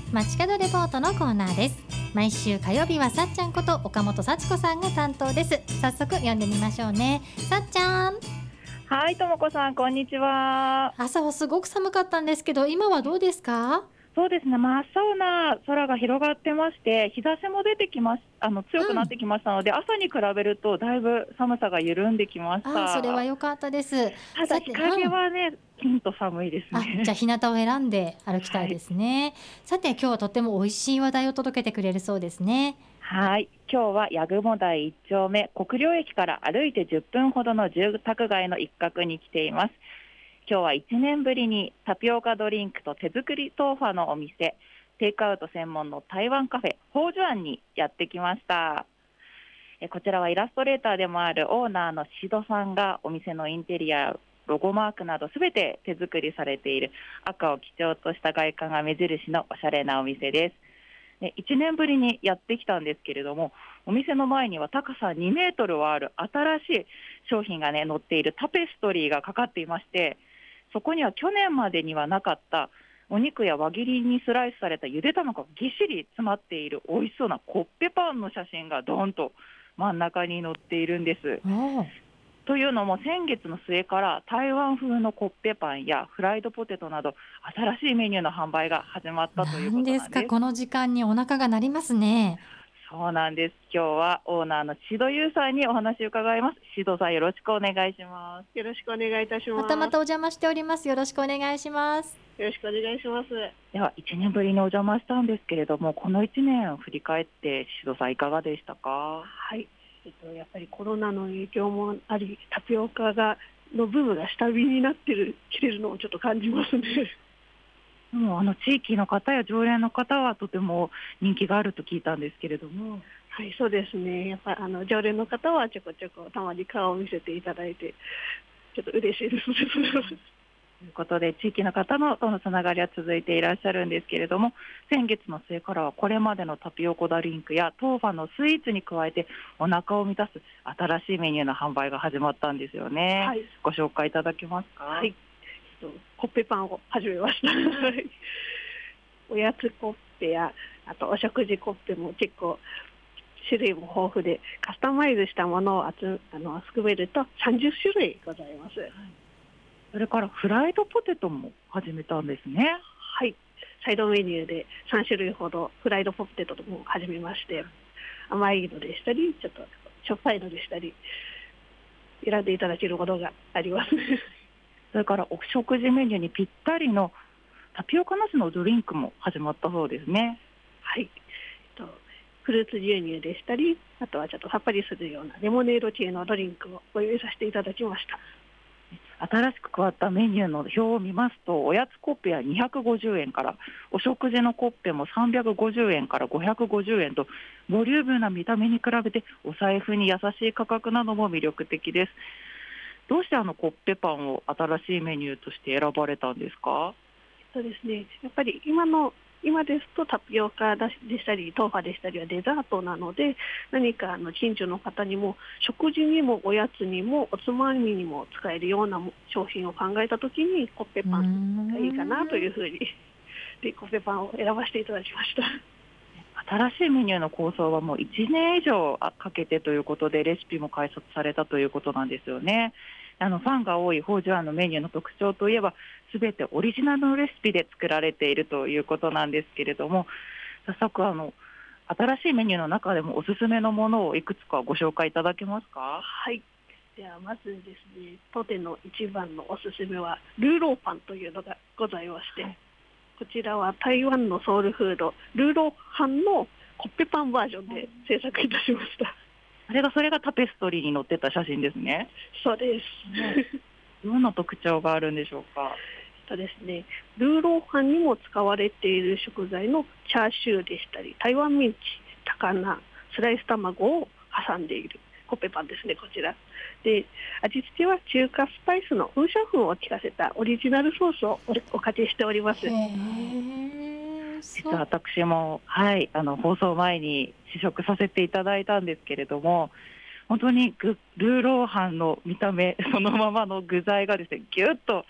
街角レポートのコーナーです。毎週火曜日はさっちゃんこと岡本幸子さんが担当です。早速読んでみましょうね。さっちゃん。 はい、ともこさん、こんにちは。 朝はすごく寒かったんですけど、今はどうですか？ そうですね、真っ青な空が広がってまして、日差しも出てきます。強くなってきましたので、朝に比べるとだいぶ寒さが緩んできましそれはた。 良かったです。 ただ日さて、 陰はね、ピンと寒いですね。 じゃあ日向を選んで歩きたいですね。さて、今日はとても美味しい話題を届けてくれるそうですね。 はい、今日は八雲台1丁目国領駅から歩いて10分ほどの住宅街の一角に来ています。今日は1年ぶりにタピオカドリンクと手作り豆腐のお店、テイクアウト専門の台湾カフェホージュアンにやってきました。こちらはイラストレーターでもあるオーナーのシドさんがお店のインテリア、ロゴマークなどすべて手作りされている赤を基調とした外観が目印のおしゃれなお店です。1年ぶりにやってきたんですけれども、お店の前には高さ2メートルはある新しい商品が載っているタペストリーがかかっていまして、そこには去年までにはなかったお肉や輪切りにスライスされたゆで卵がぎっしり詰まっている美味しそうなコッペパンの写真がドーンと真ん中に載っているんです。というのも先月の末から台湾風のコッペパンやフライドポテトなど新しいメニューの販売が始まったということなんです。 何ですか、この時間にお腹が鳴りますね。 そうなんです。今日はオーナーのシドユーさんにお話を伺います。シドさん、よろしくお願いします。 よろしくお願いいたします。 またお邪魔しております。よろしくお願いします。 よろしくお願いします。 では1年ぶりにお邪魔したんですけれども、この1年を振り返ってシドさんいかがでしたか？ はい、やっぱりコロナの影響もあり、タピオカのブームが下火になってきてるのをちょっと感じますね。 もう地域の方や常連の方はとても人気があると聞いたんですけれども。 はい、そうですね。やっぱ常連の方はちょこちょこたまに顔を見せていただいて、ちょっと嬉しいです。 ということで地域の方とのつながりは続いていらっしゃるんですけれども、先月の末からはこれまでのタピオカドリンクやトーファのスイーツに加えてお腹を満たす新しいメニューの販売が始まったんですよね。 はい、 ご紹介いただけますか？ はい、コッペパンを始めました。おやつコッペやあとお食事コッペも結構種類も豊富で、カスタマイズしたものを含めると30種類ございます。 それからフライドポテトも始めたんですね。 はい、サイドメニューで3種類ほどフライドポテトも始めまして、甘いのでしたりちょっとしょっぱいのでしたり選んでいただけるものがあります。 それからお食事メニューにぴったりのタピオカナスのドリンクも始まったそうですね。 はい、フルーツ牛乳でしたり、あとはちょっとさっぱりするようなレモネード系のドリンクをご用意させていただきました。 新しく加わったメニューの表を見ますと、おやつコッペは250円から、お食事のコッペも350円から550円と、ボリュームな見た目に比べてお財布に優しい価格なども魅力的です。どうしてコッペパンを新しいメニューとして選ばれたんですか？ そうですね、やっぱり今ですとタピオカでしたりトーファでしたりはデザートなので、何か近所の方にも食事にもおやつにもおつまみにも使えるような商品を考えたときにコッペパンがいいかなというふうにでコッペパンを選ばせていただきました。 新しいメニューの構想はもう1年以上かけてということで、レシピも開発されたということなんですよね。ファンが多いホージュアンのメニューの特徴といえば、すべてオリジナルのレシピで作られているということなんですけれども、早速新しいメニューの中でもおすすめのものをいくつかご紹介いただけますか？ はい、ではまずですね、当店の一番のおすすめはルーローパンというのがございまして、こちらは台湾のソウルフードルーローハンのコッペパンバージョンで制作いたしました。 それがタペストリーに載ってた写真ですね。 そうです。 どんな特徴があるんでしょうか？ ですね、ルーローハンにも使われている食材のチャーシューでしたり、台湾ミンチ、高菜、スライス卵を挟んでいるコッペパンですね、こちら。で、味付けは中華スパイスの風車粉を効かせたオリジナルソースをおかけしております。 実は私も、放送前に試食させていただいたんですけれども、本当にルーローハンの見た目そのままの具材がですね、ぎゅっと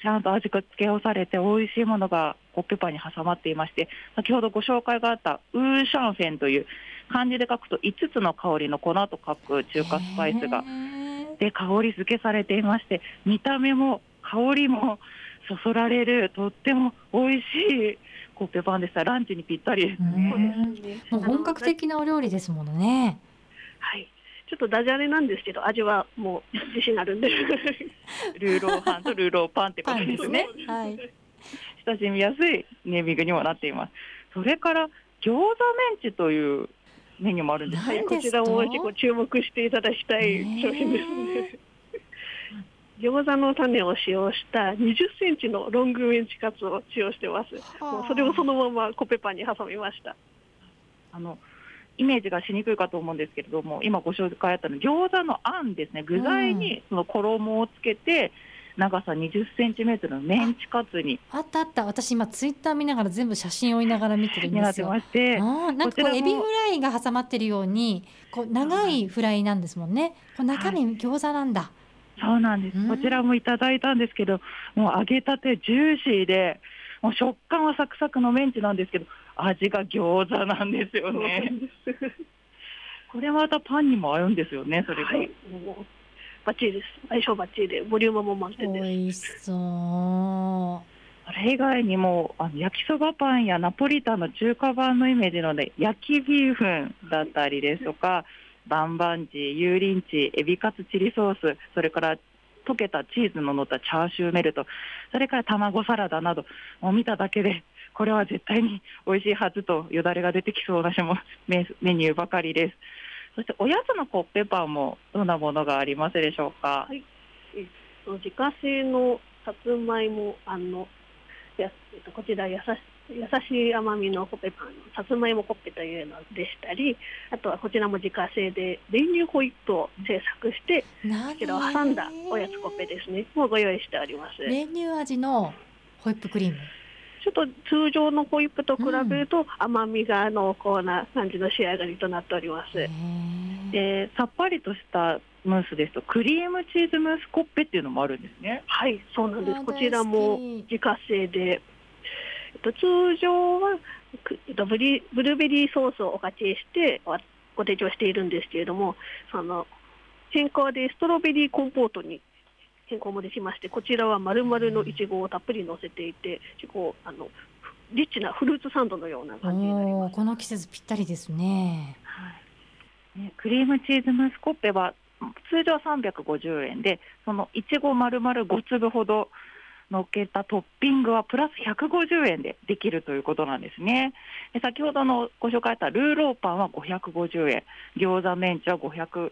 ちゃんと味が付け合わされて美味しいものがコッペパンに挟まっていまして、先ほどご紹介があったウーシャンフェンという漢字で書くと5つの香りの粉と書く中華スパイスがで香り付けされていまして、見た目も香りもそそられるとっても美味しいコッペパンでした。ランチにぴったりですね。 もう本格的なお料理ですものね。 はい、ちょっとダジャレなんですけど、味はもう自信あるんでルーローハンとルーローパンってことですね。 はい、 親しみやすいネーミングにもなっています。それから餃子メンチというメニューもあるんです。 はい、こちらも結構注目していただきたい商品ですね。餃子の種を使用した20センチのロングメンチカツを使用してます。もうそれをそのままコッペパンに挟みました。 イメージがしにくいかと思うんですけれども、今ご紹介あったの餃子のあんですね。具材にその衣をつけて、長さ20センチメートルのメンチカツにあった私今ツイッター見ながら全部写真を追いながら見てるんですよ。 なってまして、 なんかこうエビフライが挟まってるようにこう長いフライなんですもんね。こう中身餃子なんだ。 そうなんです。こちらもいただいたんですけど、もう揚げたてジューシーで、もう食感はサクサクのメンチなんですけど、味が餃子なんですよね。これまたパンにも合うんですよね。それが、 はい、もうバッチリです。相性バッチリでボリュームも満点です。 美味しそう。 それ以外にも焼きそばパンやナポリタンの中華版のイメージので焼きビーフンだったりですとか、バンバンジー、油淋鶏、エビカツチリソース、それから溶けたチーズの乗ったチャーシューメルト、それから卵サラダなど、もう見ただけでこれは絶対に美味しいはずとよだれが出てきそうなメニューばかりです。そしておやつのコッペパンもどんなものがありますでしょうか。 はい、自家製のさつまいもこちら優しい甘みのコッペパン、さつまいもコッペというのでしたり、あとはこちらも自家製で練乳ホイップを製作してこちらを挟んだおやつコッペですね、もうご用意しております。 練乳味のホイップクリーム、 ちょっと通常のホイップと比べると甘みが濃厚な感じの仕上がりとなっております。 さっぱりとしたムースですとクリームチーズムースコッペっていうのもあるんですね。 はい、そうなんです。こちらも自家製で、通常はブルーベリーソースをおかけしてご提供しているんですけれども、変更でストロベリーコンポートに変更もできまして、こちらは丸々のいちごをたっぷり乗せていて、リッチなフルーツサンドのような感じになります。 この季節ぴったりですね。 クリームチーズムースコッペは通常350円で、そのいちご丸々5粒ほど乗っけたトッピングはプラス150円でできるということなんですね。で先ほどのご紹介あったルーローパンは550円、餃子メンチも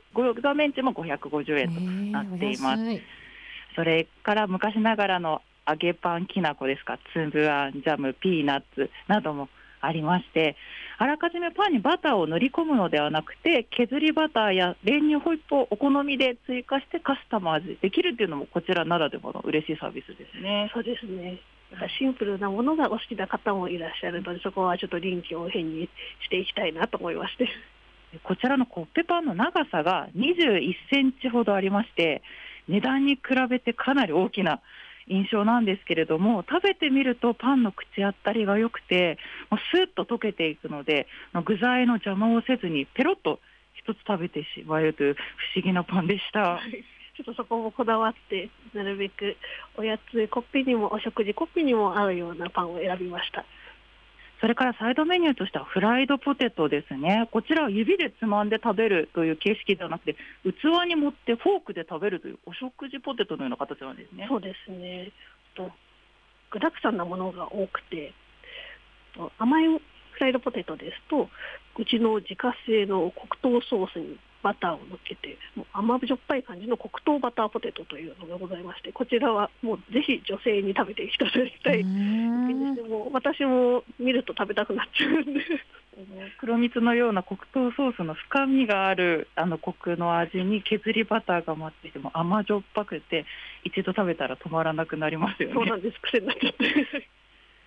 550円となっています。それから昔ながらの揚げパンきなこですか、つぶあん、ジャム、ピーナッツなどもありまして、あらかじめパンにバターを塗り込むのではなくて、削りバターや練乳ホイップをお好みで追加してカスタマイズできるというのもこちらならではの嬉しいサービスですね。 そうですね。シンプルなものがお好きな方もいらっしゃるので、そこはちょっと臨機応変にしていきたいなと思いまして、 こちらのコッペパンの長さが21センチほどありまして、値段に比べてかなり大きな印象なんですけれども、食べてみるとパンの口当たりが良くて、もうスーッと溶けていくので、具材の邪魔をせずにペロッと一つ食べてしまえるという不思議なパンでした。 ちょっとそこもこだわって、なるべくおやつコッペにもお食事コッペにも合うようなパンを選びました。 それからサイドメニューとしてはフライドポテトですね。こちらは指でつまんで食べるという形式ではなくて、器に盛ってフォークで食べるというお食事ポテトのような形なんですね。 そうですね。具沢山なものが多くて、甘いフライドポテトですと、うちの自家製の黒糖ソースにバターを乗っけて、もう甘じょっぱい感じの黒糖バターポテトというのがございまして、こちらはもうぜひ女性に食べていただきたい。私も見ると食べたくなっちゃうんで黒蜜のような黒糖ソースの深みがあるコクの味に削りバターが混っていても甘じょっぱくて、一度食べたら止まらなくなりますよね。 そうなんです。癖になっちゃって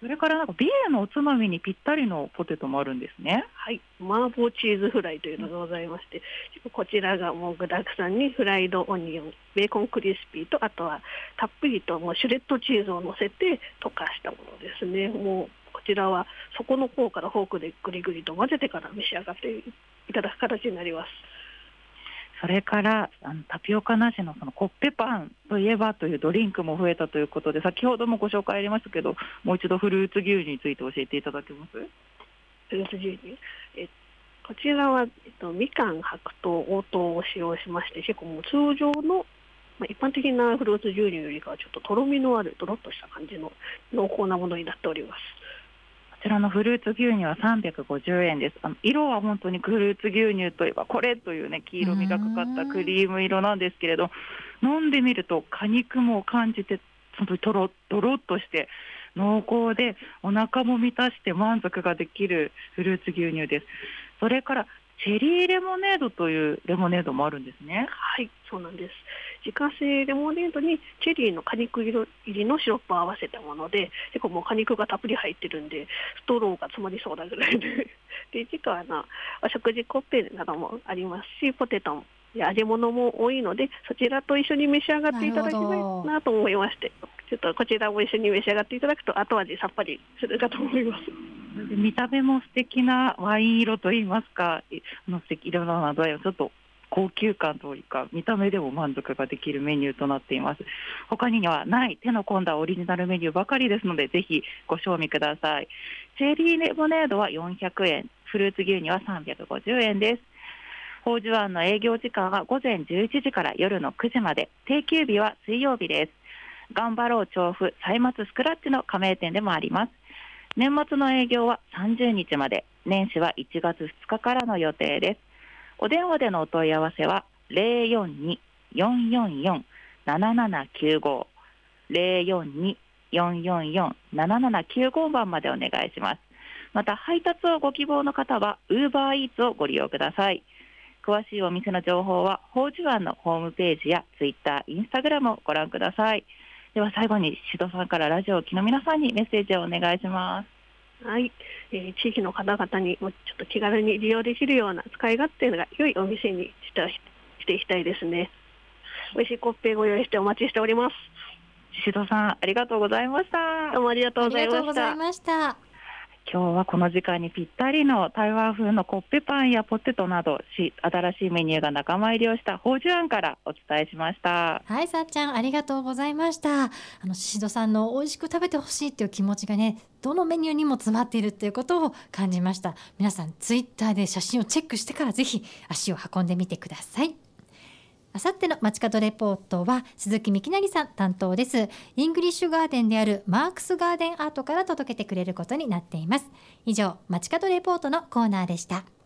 それからなんかビールのおつまみにぴったりのポテトもあるんですね。 はい、麻婆チーズフライというのがございまして、こちらがもう具沢山にフライドオニオン、ベーコンクリスピーと、あとはたっぷりともうシュレッドチーズを乗せて溶かしたものですね。もうこちらは底の方からフォークでぐりぐりと混ぜてから召し上がっていただく形になります。 それからタピオカなしのそのコッペパンといえばというドリンクも増えたということで、先ほどもご紹介ありましたけど、もう一度フルーツ牛乳について教えていただけます？ フルーツ牛乳、こちらは、みかん、白桃、黄桃を使用しまして、結構もう通常の、一般的なフルーツ牛乳よりかはちょっととろみのあるドロッとした感じの濃厚なものになっております。 こちらのフルーツ牛乳は350円です。色は本当にフルーツ牛乳といえばこれというね、黄色みがかかったクリーム色なんですけれど、飲んでみると果肉も感じて、本当にドロッとして濃厚でお腹も満たして満足ができるフルーツ牛乳です。それからチェリーレモネードというレモネードもあるんですね。 はい、そうなんです。自家製レモネードにチェリーの果肉入りのシロップを合わせたもので、結構もう果肉がたっぷり入ってるんでストローが詰まりそうなぐらいで実はお食事コッペなどもありますし、ポテトや揚げ物も多いので、そちらと一緒に召し上がっていただきたいなと思いまして、ちょっとこちらも一緒に召し上がっていただくと後味さっぱりするかと思います。 見た目も素敵なワイン色といいますか、素敵色などちょっと高級感というか、見た目でも満足ができるメニューとなっています。他にはない手の込んだオリジナルメニューばかりですので、ぜひご賞味ください。チェリーレモネードは400円、フルーツ牛乳は350円です。宝珠湾の営業時間は午前11時から夜の9時まで、定休日は水曜日です。頑張ろう調布歳末スクラッチの加盟店でもあります。年末の営業は30日まで、年始は1月2日からの予定です。お電話でのお問い合わせは 042-444-7795 042-444-7795 番までお願いします。また配達をご希望の方は Uber Eats をご利用ください。詳しいお店の情報は宝珠湾のホームページや Twitter、Instagram をご覧ください。では最後に宍戸さんからラジオを聴きの皆さんにメッセージをお願いします。 はい、地域の方々にもちょっと気軽に利用できるような使い勝手が良いお店にしていきたいですね。美味しいコッペご用意してお待ちしております。 宍戸さん、ありがとうございました。 どうもありがとうございました。 今日はこの時間にぴったりの台湾風のコッペパンやポテトなど新しいメニューが仲間入りをした宝珠湾からお伝えしました。 はい、さっちゃんありがとうございました。宍戸さんの美味しく食べてほしいという気持ちがね、どのメニューにも詰まっているということを感じました。皆さんツイッターで写真をチェックしてからぜひ足を運んでみてください。あさっての街角レポートは鈴木幹成さん担当です。イングリッシュガーデンであるマークスガーデンアートから届けてくれることになっています。以上、街角レポートのコーナーでした。